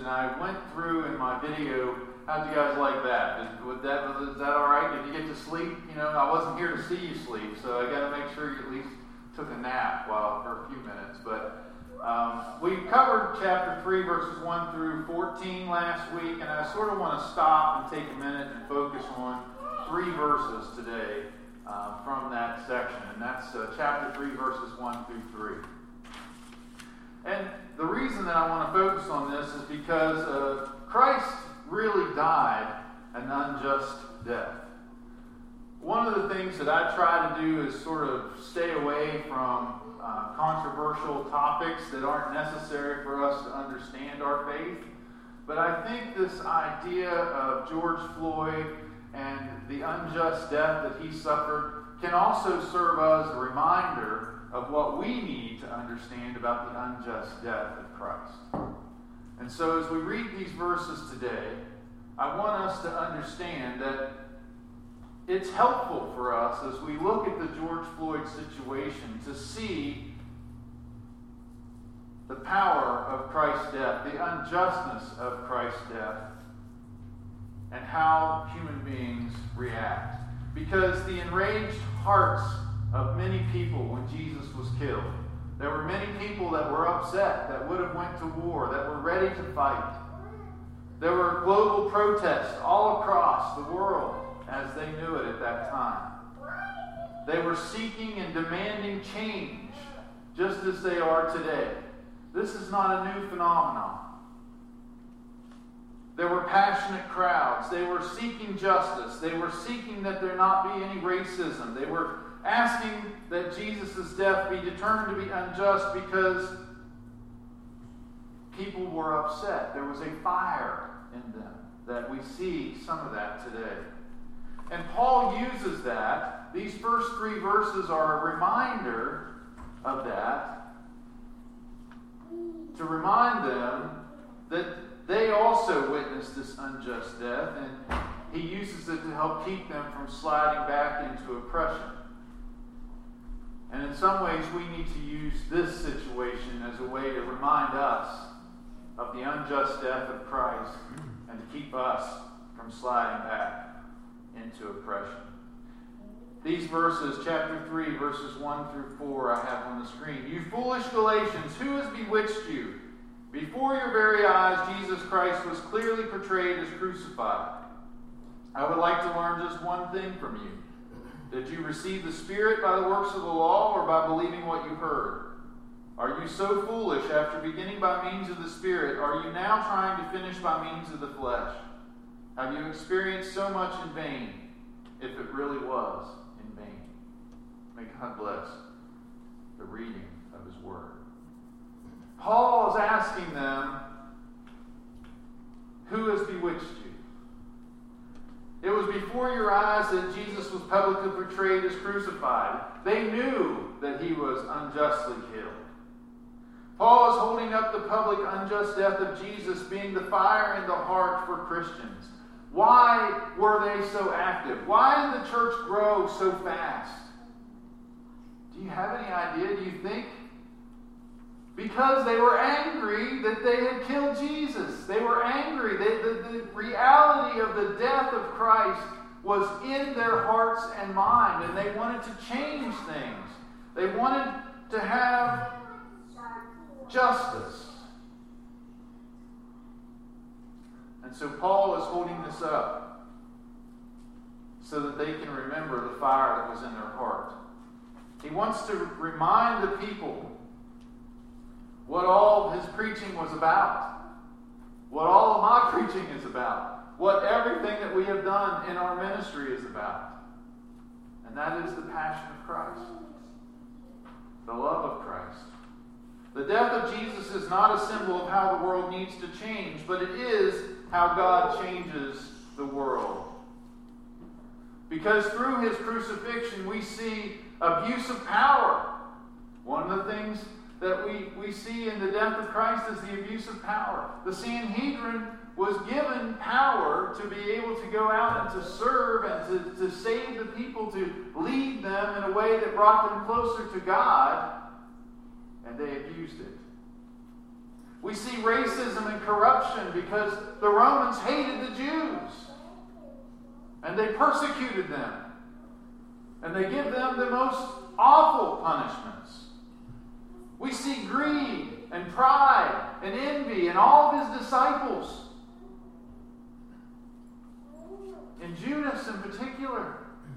I went through in my video. How'd you guys like that? Is that all right? Did you get to sleep? I wasn't here to see you sleep, so I got to make sure you at least took a nap for a few minutes. But we covered chapter 3, verses 1 through 14 last week, and I sort of want to stop and take a minute and focus on 3 verses today from that section, and that's chapter 3, verses 1 through 3. And the reason that I want to focus on this is because Christ really died an unjust death. One of the things that I try to do is sort of stay away from controversial topics that aren't necessary for us to understand our faith. But I think this idea of George Floyd and the unjust death that he suffered can also serve as a reminder of what we need to understand about the unjust death of Christ. And so as we read these verses today, I want us to understand that it's helpful for us as we look at the George Floyd situation to see the power of Christ's death, the unjustness of Christ's death, and how human beings react. Because the enraged hearts of many people when Jesus was killed, there were many people that were upset, that would have went to war, that were ready to fight. There were global protests all across the world as they knew it at that time. They were seeking and demanding change, just as they are today. This is not a new phenomenon. There were passionate crowds. They were seeking justice. They were seeking that there not be any racism. They were asking that Jesus' death be determined to be unjust because people were upset. There was a fire in them that we see some of that today. And Paul uses that. These first 3 verses are a reminder of that, to remind them that they also witnessed this unjust death, and he uses it to help keep them from sliding back into oppression. And in some ways, we need to use this situation as a way to remind us of the unjust death of Christ and to keep us from sliding back into oppression. These verses, chapter 3, verses 1 through 4, I have on the screen. You foolish Galatians, who has bewitched you? Before your very eyes, Jesus Christ was clearly portrayed as crucified. I would like to learn just one thing from you. Did you receive the Spirit by the works of the law or by believing what you heard? Are you so foolish, after beginning by means of the Spirit, are you now trying to finish by means of the flesh? Have you experienced so much in vain, if it really was in vain? May God bless the reading of His Word. Paul is asking them, who has bewitched you? It was before your eyes that Jesus was publicly portrayed as crucified. They knew that he was unjustly killed. Paul is holding up the public unjust death of Jesus being the fire in the heart for Christians. Why were they so active? Why did the church grow so fast? Do you have any idea? Do you think? Because they were angry that they had killed Jesus. They were angry. The reality of the death of Christ was in their hearts and mind, and they wanted to change things. They wanted to have justice. And so Paul is holding this up so that they can remember the fire that was in their heart. He wants to remind the people what all of his preaching was about, what all of my preaching is about, what everything that we have done in our ministry is about. And that is the passion of Christ, the love of Christ. The death of Jesus is not a symbol of how the world needs to change, but it is how God changes the world. Because through his crucifixion, we see abuse of power. One of the things that we see in the death of Christ is the abuse of power. The Sanhedrin was given power to be able to go out and to serve and to save the people, to lead them in a way that brought them closer to God, and they abused it. We see racism and corruption because the Romans hated the Jews. And they persecuted them. And they give them the most awful punishments. We see greed and pride and envy in all of his disciples. In Judas in particular.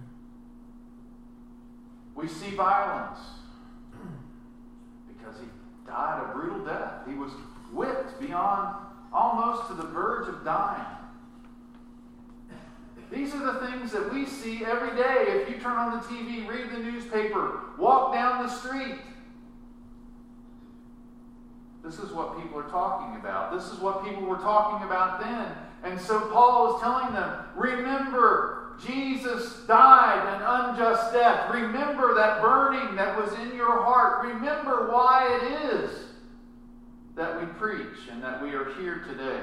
We see violence because he died a brutal death. He was whipped beyond almost to the verge of dying. These are the things that we see every day. If you turn on the TV, read the newspaper, walk down the street. This is what people are talking about. This is what people were talking about then. And so Paul is telling them, remember, Jesus died an unjust death. Remember that burning that was in your heart. Remember why it is that we preach and that we are here today.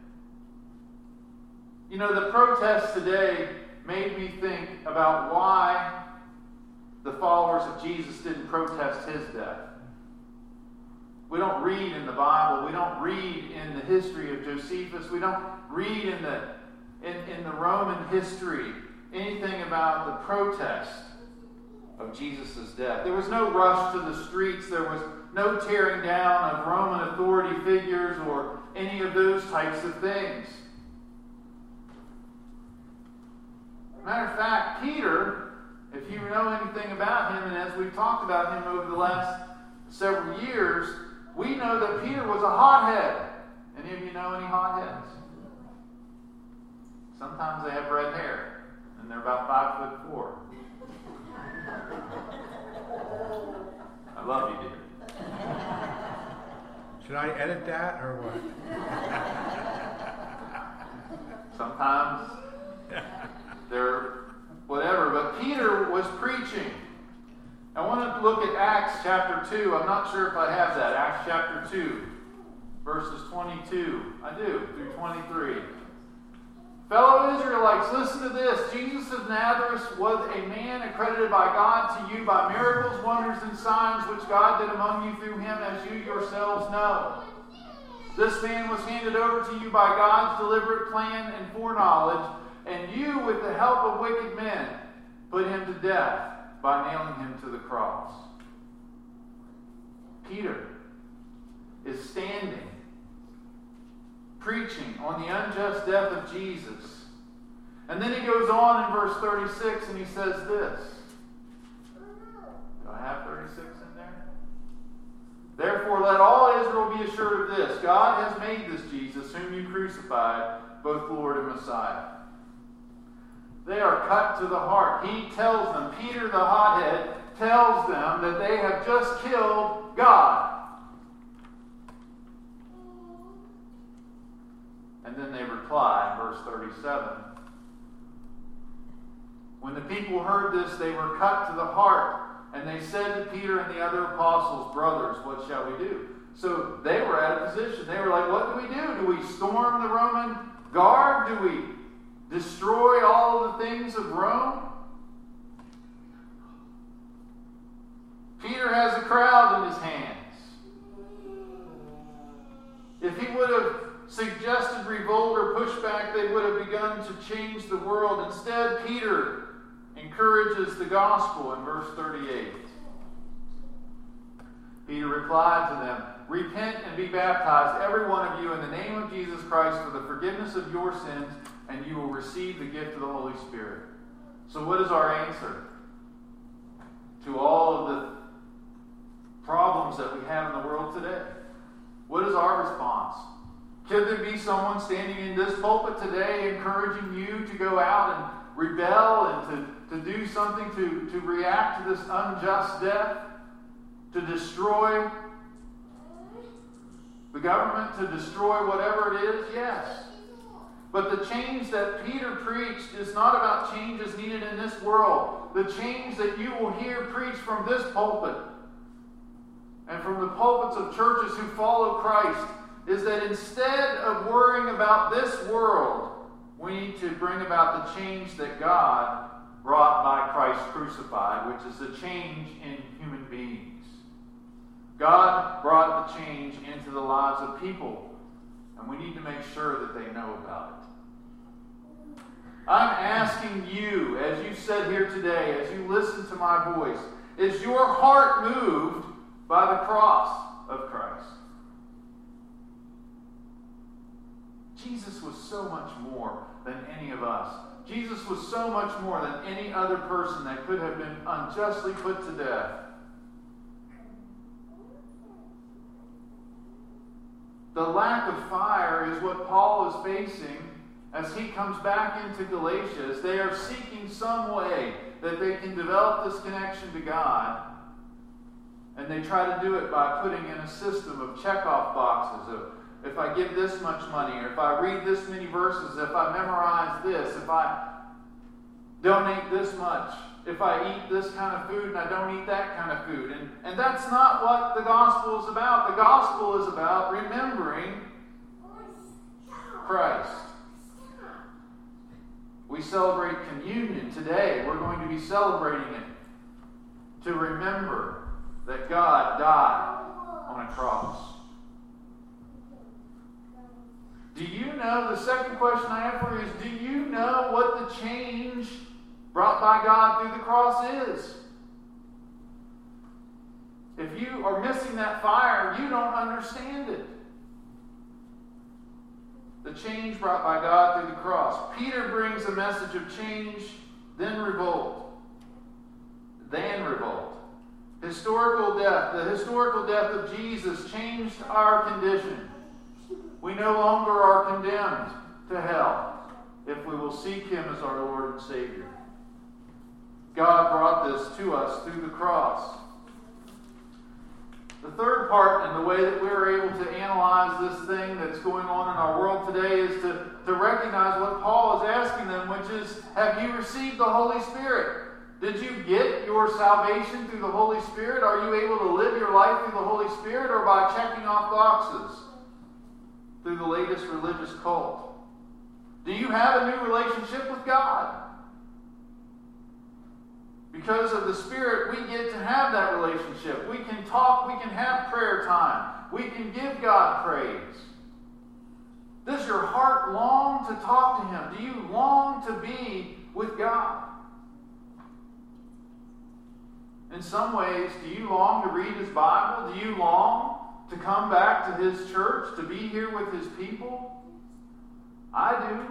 You know, the protests today made me think about why the followers of Jesus didn't protest his death. We don't read in the Bible. We don't read in the history of Josephus. We don't read in the Roman history anything about the protest of Jesus' death. There was no rush to the streets. There was no tearing down of Roman authority figures or any of those types of things. Matter of fact, Peter, if you know anything about him, and as we've talked about him over the last several years, we know that Peter was a hothead. Any of you know any hotheads? Sometimes they have red hair, and they're about 5'4". I love you, dear. Should I edit that or what? Sometimes they're whatever, but Peter was preaching. I want to look at Acts chapter 2. I'm not sure if I have that. Acts chapter 2, verses 22. I do, through 23. Fellow Israelites, listen to this. Jesus of Nazareth was a man accredited by God to you by miracles, wonders, and signs which God did among you through him, as you yourselves know. This man was handed over to you by God's deliberate plan and foreknowledge, and you, with the help of wicked men, put him to death by nailing him to the cross. Peter is standing, preaching on the unjust death of Jesus. And then he goes on in verse 36 and he says this. Do I have 36 in there? Therefore, let all Israel be assured of this. God has made this Jesus, whom you crucified, both Lord and Messiah. They are cut to the heart. He tells them, Peter the hothead tells them that they have just killed God. And then they reply in verse 37. When the people heard this, they were cut to the heart. And they said to Peter and the other apostles, brothers, what shall we do? So they were at a position. They were like, what do we do? Do we storm the Roman guard? Do we destroy all of the things of Rome? Peter has a crowd in his hands. If he would have suggested revolt or pushback, they would have begun to change the world. Instead, Peter encourages the gospel in verse 38. Peter replied to them, repent and be baptized, every one of you, in the name of Jesus Christ for the forgiveness of your sins, and you will receive the gift of the Holy Spirit. So what is our answer to all of the problems that we have in the world today? What is our response? Could there be someone standing in this pulpit today encouraging you to go out and rebel and to do something to react to this unjust death? To destroy the government? To destroy whatever it is? Yes. But the change that Peter preached is not about changes needed in this world. The change that you will hear preached from this pulpit and from the pulpits of churches who follow Christ is that instead of worrying about this world, we need to bring about the change that God brought by Christ crucified, which is a change in human beings. God brought the change into the lives of people, and we need to make sure that they know about it. I'm asking you, as you sit here today, as you listen to my voice, is your heart moved by the cross of Christ? Jesus was so much more than any of us. Jesus was so much more than any other person that could have been unjustly put to death. The lack of fire is what Paul is facing as he comes back into Galatia, as they are seeking some way that they can develop this connection to God. And they try to do it by putting in a system of checkoff boxes of, if I give this much money, or if I read this many verses, if I memorize this, if I donate this much, if I eat this kind of food and I don't eat that kind of food. And that's not what the gospel is about. The gospel is about remembering Christ. We celebrate communion today. We're going to be celebrating it to remember that God died on a cross. Do you know, the second question I have for you is, do you know what the change brought by God through the cross is? If you are missing that fire, you don't understand it. The change brought by God through the cross. Peter brings a message of change, then revolt. Historical death. The historical death of Jesus changed our condition. We no longer are condemned to hell if we will seek Him as our Lord and Savior. God brought this to us through the cross. The third part, and the way that we're able to analyze this thing that's going on in our world today, is to recognize what Paul is asking them, which is, have you received the Holy Spirit? Did you get your salvation through the Holy Spirit? Are you able to live your life through the Holy Spirit, or by checking off boxes through the latest religious cult? Do you have a new relationship with God? Because of the Spirit, we get to have that relationship. We can talk, we can have prayer time. We can give God praise. Does your heart long to talk to Him? Do you long to be with God? In some ways, do you long to read His Bible? Do you long to come back to His church, to be here with His people? I do.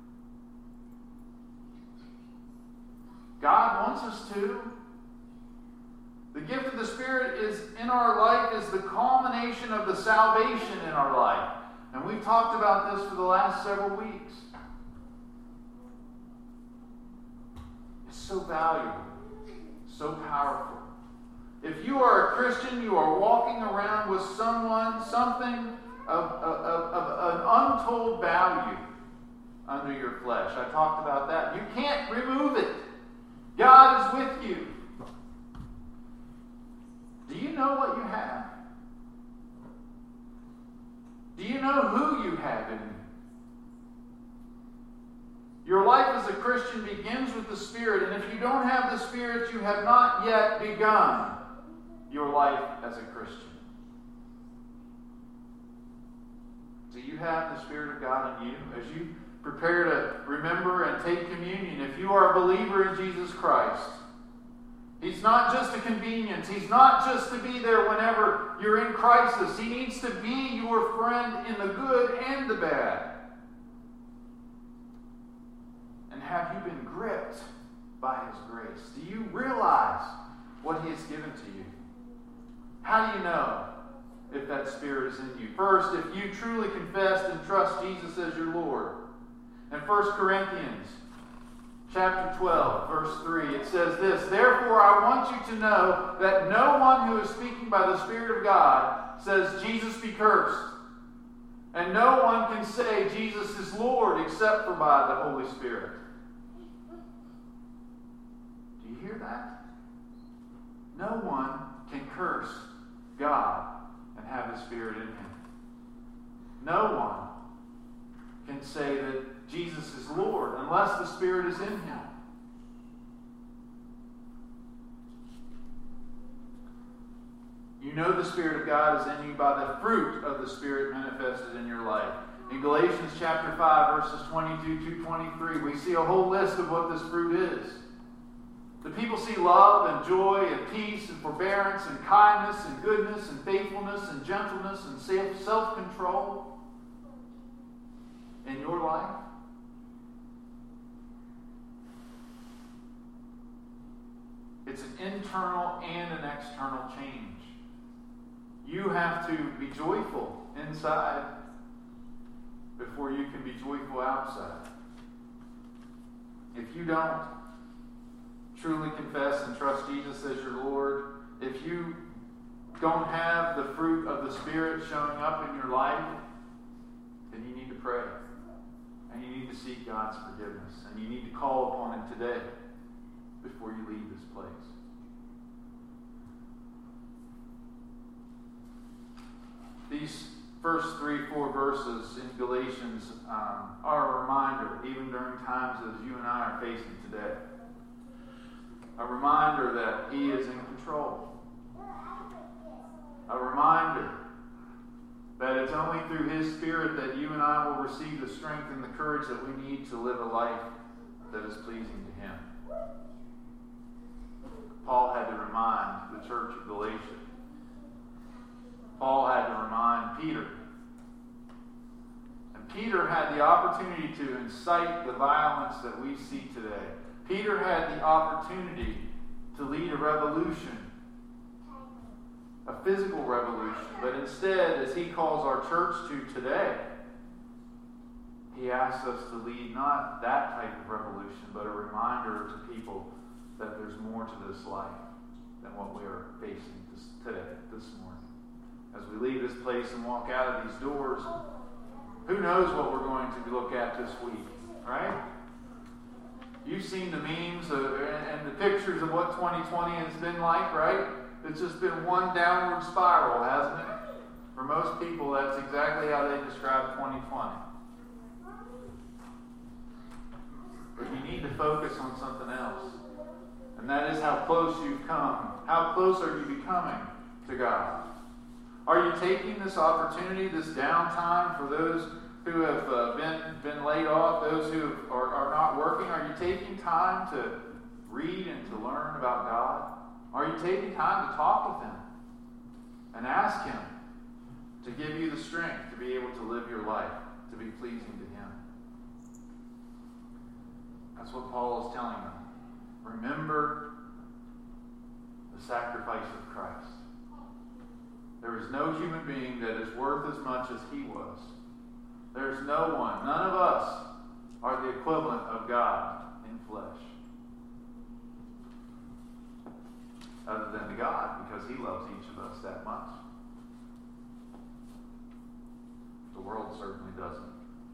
God wants us to. The gift of the Spirit is in our life is the culmination of the salvation in our life. And we've talked about this for the last several weeks. It's so valuable, so powerful. If you are a Christian, you are walking around with something of an untold value under your flesh. I talked about that. You can't remove it. God is with you. Do you know what you have? Do you know who you have in you? Your life as a Christian begins with the Spirit, and if you don't have the Spirit, you have not yet begun your life as a Christian. Do you have the Spirit of God in you? As you prepare to remember and take communion, if you are a believer in Jesus Christ, He's not just a convenience. He's not just to be there whenever you're in crisis. He needs to be your friend in the good and the bad. And have you been gripped by His grace? Do you realize what He has given to you? How do you know if that Spirit is in you? First, if you truly confess and trust Jesus as your Lord. In 1 Corinthians chapter 12, verse 3, it says this, "Therefore I want you to know that no one who is speaking by the Spirit of God says, 'Jesus be cursed.' And no one can say Jesus is Lord except for by the Holy Spirit." Do you hear that? No one can curse God and have the Spirit in him. No one can say that Jesus is Lord unless the Spirit is in him. You You know the Spirit of God is in you by the fruit of the Spirit manifested in your life. In Galatians chapter 5, verses 22 to 23, we see a whole list of what this fruit is. The people see love and joy and peace and forbearance and kindness and goodness and faithfulness and gentleness and self-control in your life. It's an internal and an external change. You have to be joyful inside before you can be joyful outside. If you don't truly confess and trust Jesus as your Lord, if you don't have the fruit of the Spirit showing up in your life, then you need to pray. And you need to seek God's forgiveness. And you need to call upon Him today before you leave this place. These first 3-4 verses in Galatians are a reminder, even during times as you and I are facing today. A reminder that He is in control. A reminder that it's only through His Spirit that you and I will receive the strength and the courage that we need to live a life that is pleasing to Him. Paul had to remind the church of Galatia. Paul had to remind Peter. And Peter had the opportunity to incite the violence that we see today. Peter had the opportunity to lead a revolution, a physical revolution. But instead, as he calls our church to today, he asks us to lead not that type of revolution, but a reminder to people that there's more to this life than what we are facing today, this morning. As we leave this place and walk out of these doors, who knows what we're going to look at this week, right? You've seen the memes and the pictures of what 2020 has been like, right? It's just been one downward spiral, hasn't it? For most people, that's exactly how they describe 2020. But you need to focus on something else. And that is how close you've come. How close are you becoming to God? Are you taking this opportunity, this downtime for those who have been laid off, those who are not working? Are you taking time to read and to learn about God? Are you taking time to talk with Him and ask Him to give you the strength to be able to live your life, to be pleasing to Him? That's what Paul is telling them. Remember the sacrifice of Christ. There is no human being that is worth as much as He was. There is no one, none of us are the equivalent of God in flesh. Other than to God, because He loves each of us that much. The world certainly doesn't.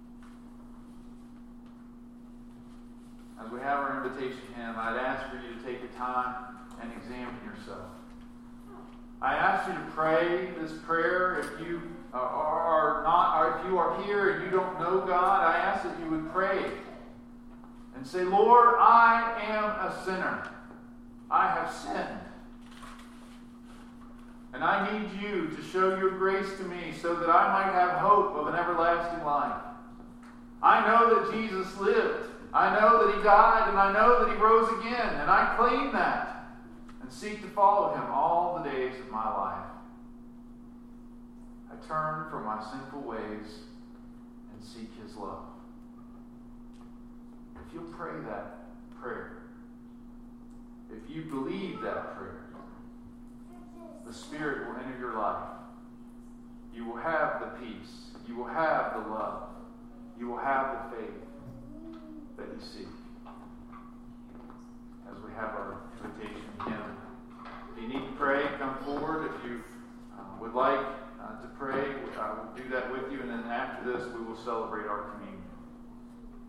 As we have our invitation hymn, I'd ask for you to take a time and examine yourself. I ask you to pray this prayer. If you are not, or if you are here and you don't know God, I ask that you would pray and say, Lord, I am a sinner. I have sinned. And I need you to show your grace to me so that I might have hope of an everlasting life. I know that Jesus lived. I know that He died, and I know that He rose again, and I claim that and seek to follow Him all the days of my life. I turn from my sinful ways and seek His love. If you'll pray that prayer, if you believe that prayer, the Spirit will enter your life. You will have the peace. You will have the love. You will have the faith that you seek. As we have our invitation hymn. If you need to pray, come forward. If you would like to pray, I will do that with you. And then after this, we will celebrate our communion.